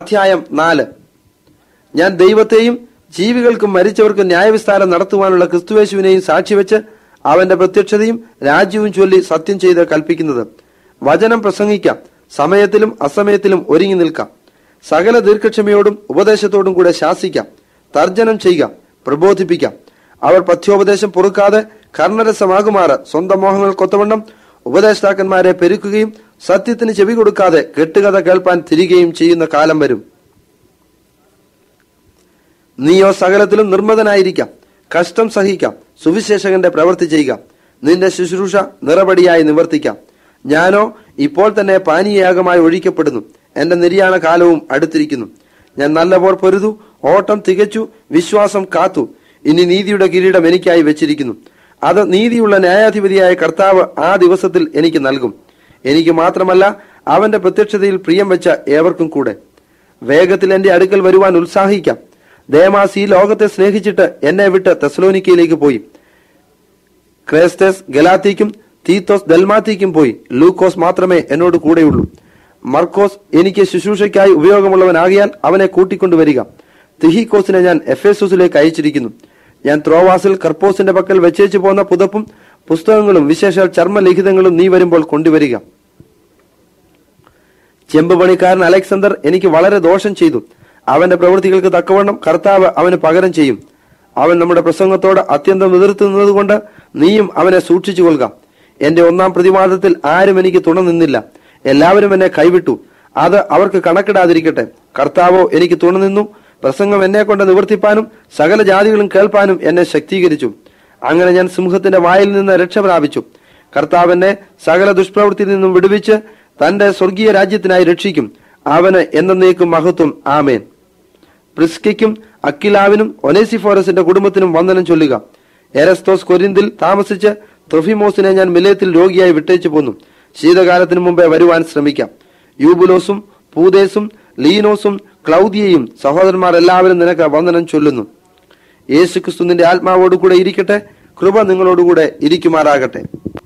അധ്യായം 4. ഞാൻ ദൈവത്തെയും ജീവികൾക്കും മരിച്ചവർക്കും ന്യായവിസ്താരം നടത്തുവാനുള്ള ക്രിസ്തുയേശുവിനെയും സാക്ഷിവെച്ച് അവന്റെ പ്രത്യക്ഷതയും രാജ്യവും ചൊല്ലി സത്യം ചെയ്ത് കൽപ്പിക്കുന്നത്: വചനം പ്രസംഗിക്കാം, സമയത്തിലും അസമയത്തിലും ഒരുങ്ങി നിൽക്കാം, സകല ദീർഘക്ഷമയോടും ഉപദേശത്തോടും കൂടെ ശാസിക്കാം, തർജ്ജനം ചെയ്യുക, പ്രബോധിപ്പിക്കാം. അവർ പഥ്യോപദേശം പൊറുക്കാതെ കർണരസമാകുമാറ് സ്വന്തം മോഹങ്ങൾക്കൊത്തവണ്ണം ഉപദേഷ്ടാക്കന്മാരെ പെരുക്കുകയും സത്യത്തിന് ചെവി കൊടുക്കാതെ കെട്ടുകഥ കേൾപ്പാൻ തിരികെയും ചെയ്യുന്ന കാലം വരും. നീയോ സകലത്തിലും നിർമ്മതനായിരിക്കാം, കഷ്ടം സഹിക്കാം, സുവിശേഷകന്റെ പ്രവൃത്തി ചെയ്യുക, നിന്റെ ശുശ്രൂഷ നിറപടിയായി നിവർത്തിക്കാം. ഞാനോ ഇപ്പോൾ തന്നെ പാനീയയാഗമായി ഒഴിക്കപ്പെടുന്നു, എന്റെ നിര്യാണ കാലവും അടുത്തിരിക്കുന്നു. ഞാൻ നല്ല പോർ പൊരുതു, ഓട്ടം തികച്ചു, വിശ്വാസം കാത്തു. ഇനി നീതിയുടെ കിരീടം എനിക്കായി വെച്ചിരിക്കുന്നു. അത് നീതിയുള്ള ന്യായാധിപതിയായ കർത്താവ് ആ ദിവസത്തിൽ എനിക്ക് നൽകും. എനിക്ക് മാത്രമല്ല, അവന്റെ പ്രത്യക്ഷതയിൽ പ്രിയം വെച്ച ഏവർക്കും കൂടെ. വേഗത്തിൽ എന്റെ അടുക്കൽ വരുവാൻ ഉത്സാഹിക്കാം. ദേമാസ് ഈ ലോകത്തെ സ്നേഹിച്ചിട്ട് എന്നെ വിട്ട് തെസ്സലോനിക്കയിലേക്ക് പോയി. ക്രേസ്തസ് ഗലാത്തിക്കും തീത്തോസ് ദൽമാത്തിക്കും പോയി. ലൂക്കോസ് മാത്രമേ എന്നോട് കൂടെയുള്ളൂ. മർക്കോസ് എനിക്ക് ശുശ്രൂഷയ്ക്കായി ഉപയോഗമുള്ളവനാകിയാൽ അവനെ കൂട്ടിക്കൊണ്ടുവരിക. തിഹിക്കോസിനെ ഞാൻ എഫേസോസിലേക്ക് അയച്ചിരിക്കുന്നു. ഞാൻ ത്രോവാസിൽ കർപ്പോസിന്റെ പക്കൽ വെച്ചേച്ചു പോന്ന പുതപ്പും പുസ്തകങ്ങളും വിശേഷാൽ ചർമ്മലിഖിതങ്ങളും നീ വരുമ്പോൾ കൊണ്ടുവരിക. ചെമ്പ് പണിക്കാരൻ അലക്സാണ്ടർ എനിക്ക് വളരെ ദോഷം ചെയ്തു. അവന്റെ പ്രവൃത്തികൾക്ക് തക്കവണ്ണം കർത്താവ് അവന് പകരം ചെയ്യും. അവൻ നമ്മുടെ പ്രസംഗത്തോട് അത്യന്തം എതിർത്തുന്നത് കൊണ്ട് നീയും അവനെ സൂക്ഷിച്ചു കൊള്ളുക. എന്റെ ഒന്നാം പ്രതിവാദത്തിൽ ആരും എനിക്ക് തുണ നിന്നില്ല. എല്ലാവരും എന്നെ കൈവിട്ടു. അത് അവർക്ക് കണക്കിടാതിരിക്കട്ടെ. കർത്താവോ എനിക്ക് തുണ നിന്നു. പ്രസംഗം എന്നെ കൊണ്ട് നിവർത്തിപ്പാനും സകല ജാതികളും കേൾപ്പാനും എന്നെ ശക്തീകരിച്ചു. അങ്ങനെ ഞാൻ സിംഹത്തിന്റെ വായിൽ നിന്ന് രക്ഷ പ്രാപിച്ചു. കർത്താവ് എന്നെ സകല ദുഷ്പ്രവൃത്തിയിൽ നിന്നും വിടുവിച്ച് തന്റെ സ്വർഗീയ രാജ്യത്തിനായി രക്ഷിക്കും. അവന് എന്നേക്കും മഹത്വം. ആമേൻ. പ്രിസ്കയ്ക്കും അക്കിലാവിനും ഒനേസിഫോറസിന്റെ കുടുംബത്തിനും വന്ദനം ചൊല്ലുക. എരസ്തോസ് കൊരിന്തിൽ താമസിച്ച് ത്രൊഫിമോസിനെ ഞാൻ മിലേത്തിൽ രോഗിയായി വിട്ടേച്ചു പോന്നു. ശീതകാലത്തിനു മുമ്പേ വരുവാൻ ശ്രമിക്കാം. യൂബുലോസും പൂദേസും ലീനോസും ക്ലൗദിയയും സഹോദരന്മാർ എല്ലാവരും നിനക്ക് വന്ദനം ചൊല്ലുന്നു. യേശുക്രിസ്തു നിന്റെ ആത്മാവോടുകൂടെ ഇരിക്കട്ടെ. കൃപ നിങ്ങളോടുകൂടെ ഇരിക്കുമാറാകട്ടെ.